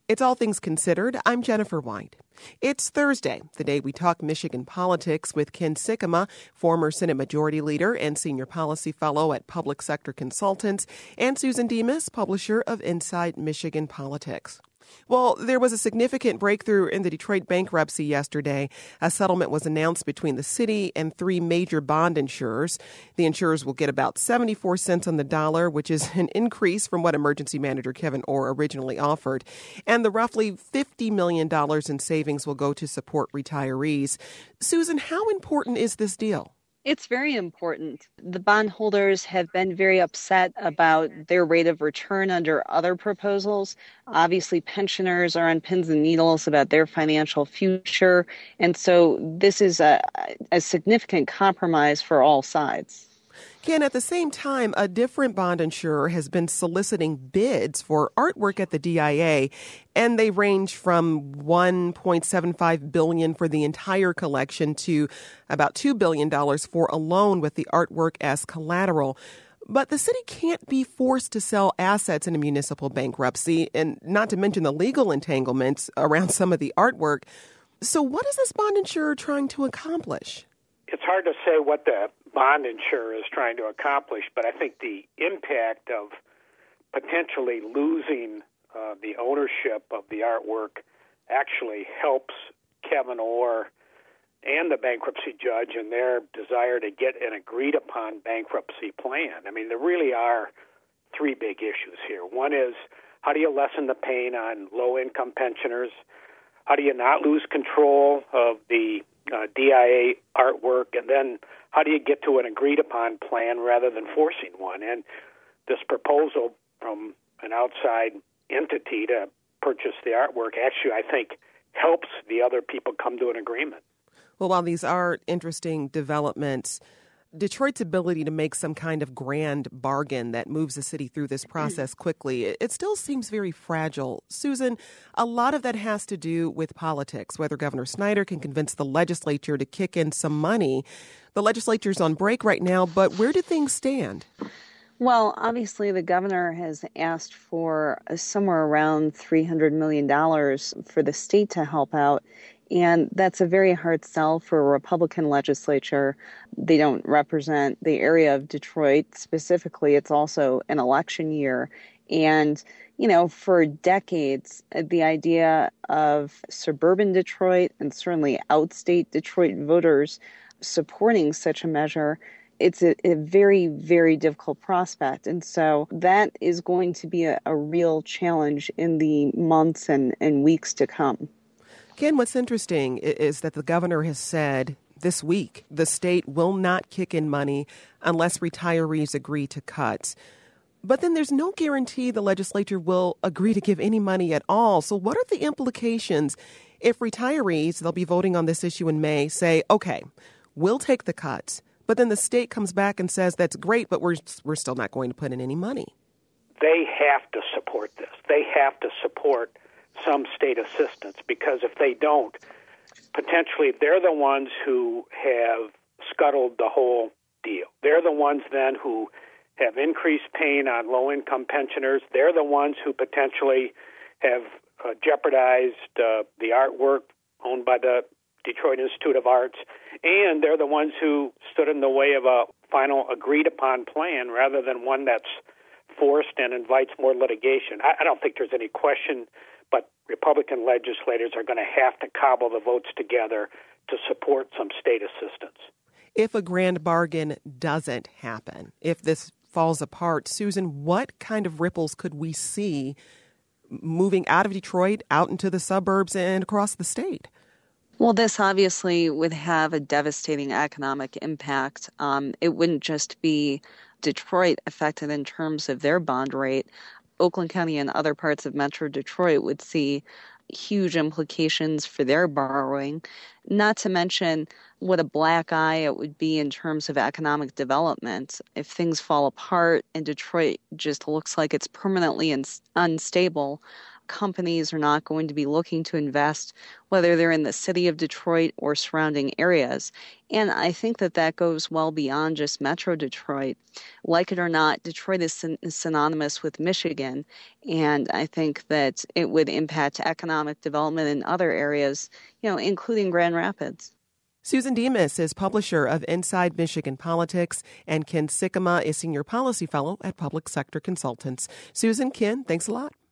It's All Things Considered. I'm Jennifer White. It's Thursday, the day we talk Michigan politics with Ken Sikkema, former Senate Majority Leader and Senior Policy Fellow at Public Sector Consultants, and Susan Demas, publisher of Inside Michigan Politics. Well, there was a significant breakthrough in the Detroit bankruptcy yesterday. A settlement was announced between the city and three major bond insurers. The insurers will get about 74 cents on the dollar, which is an increase from what emergency manager Kevin Orr originally offered. And the roughly $50 million in savings will go to support retirees. Susan, how important is this deal? It's very important. The bondholders have been very upset about their rate of return under other proposals. Obviously, pensioners are on pins and needles about their financial future. And so this is a significant compromise for all sides. Ken, at the same time, a different bond insurer has been soliciting bids for artwork at the DIA, and they range from $1.75 billion for the entire collection to about $2 billion for a loan with the artwork as collateral. But the city can't be forced to sell assets in a municipal bankruptcy, and not to mention the legal entanglements around some of the artwork. So what is this bond insurer trying to accomplish? It's hard to say what the bond insurer is trying to accomplish, but I think the impact of potentially losing the ownership of the artwork actually helps Kevin Orr and the bankruptcy judge in their desire to get an agreed-upon bankruptcy plan. I mean, there really are three big issues here. One is, how do you lessen the pain on low-income pensioners? How do you not lose control of the DIA artwork? And then how do you get to an agreed-upon plan rather than forcing one? And this proposal from an outside entity to purchase the artwork actually, I think, helps the other people come to an agreement. Well, while these are interesting developments, Detroit's ability to make some kind of grand bargain that moves the city through this process quickly, it still seems very fragile. Susan, a lot of that has to do with politics, whether Governor Snyder can convince the legislature to kick in some money. The legislature's on break right now, but where do things stand? Well, obviously, the governor has asked for somewhere around $300 million for the state to help out. And that's a very hard sell for a Republican legislature. They don't represent the area of Detroit specifically. It's also an election year. And, you know, for decades, the idea of suburban Detroit and certainly outstate Detroit voters supporting such a measure, it's a very, very difficult prospect. And so that is going to be a real challenge in the months and weeks to come. Ken, what's interesting is that the governor has said this week the state will not kick in money unless retirees agree to cuts. But then there's no guarantee the legislature will agree to give any money at all. So what are the implications if retirees, they'll be voting on this issue in May, say, okay, we'll take the cuts, but then the state comes back and says that's great, but we're still not going to put in any money? They have to support this. They have to support some state assistance, because if they don't, potentially they're the ones who have scuttled the whole deal. They're the ones then who have increased pain on low-income pensioners. They're the ones who potentially have jeopardized the artwork owned by the Detroit Institute of Arts, and they're the ones who stood in the way of a final agreed-upon plan rather than one that's forced and invites more litigation. I don't think there's any question, but Republican legislators are going to have to cobble the votes together to support some state assistance. If a grand bargain doesn't happen, if this falls apart, Susan, what kind of ripples could we see moving out of Detroit, out into the suburbs and across the state? Well, this obviously would have a devastating economic impact. It wouldn't just be Detroit affected in terms of their bond rate. Oakland County and other parts of Metro Detroit would see huge implications for their borrowing, not to mention what a black eye it would be in terms of economic development. If things fall apart and Detroit just looks like it's permanently unstable, companies are not going to be looking to invest, whether they're in the city of Detroit or surrounding areas. And I think that goes well beyond just Metro Detroit. Like it or not, Detroit is synonymous with Michigan, and I think that it would impact economic development in other areas, including Grand Rapids. Susan Demas is publisher of Inside Michigan Politics, and Ken Sikkema is Senior Policy Fellow at Public Sector Consultants. Susan, Ken, thanks a lot.